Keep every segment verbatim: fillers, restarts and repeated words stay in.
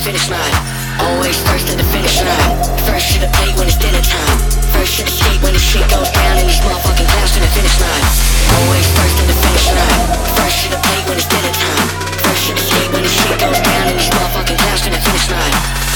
finish line. Always first at the finish line. First to the plate when it's dinner time. First to the skate when the shit goes down and these motherfucking clowns to the finish line. Always first at the finish line. First to the plate when it's dinner time. First to the skate when the shit goes down and these motherfucking clowns to the finish line.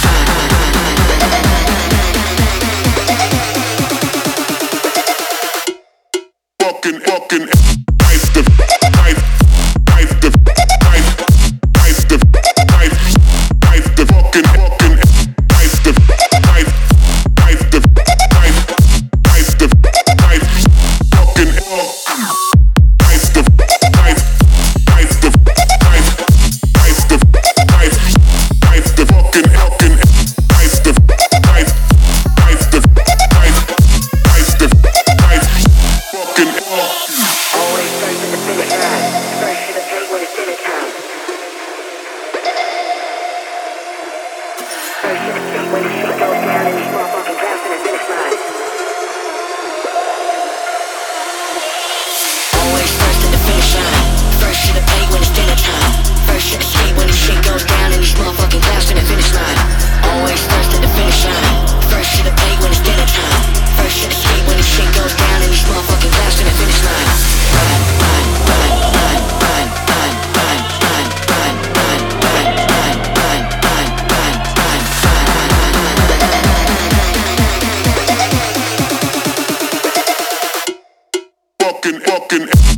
Fucking, fucking, wipe the, wipe, wipe the, wipe, wipe the, wipe, wipe the fucking, fucking, wipe the, wipe, wipe the, wipe, wipe the, wipe, fucking, wipe the, wipe, wipe the, wipe, wipe the, wipe, wipe the fucking, fucking, wipe the, wipe, wipe the, wipe, wipe the, wipe, fucking. Always first at the finish line. First to the plate when it's dinner time. First to the skate when the shit goes down and these motherfucking clowns to the finish line. Always first at the finish line. First to the plate when it's dinner time. First to the skate when the shit goes down and these motherfucking clowns to the finish line. Always first at the finish line. First to the plate when it's dinner time. First to the skate when the shit goes down and these motherfucking clowns to the finish line. Run, run, run, run, run, run, run, run, run, run, run, run, run, run, run, run, run. Fucking, fucking.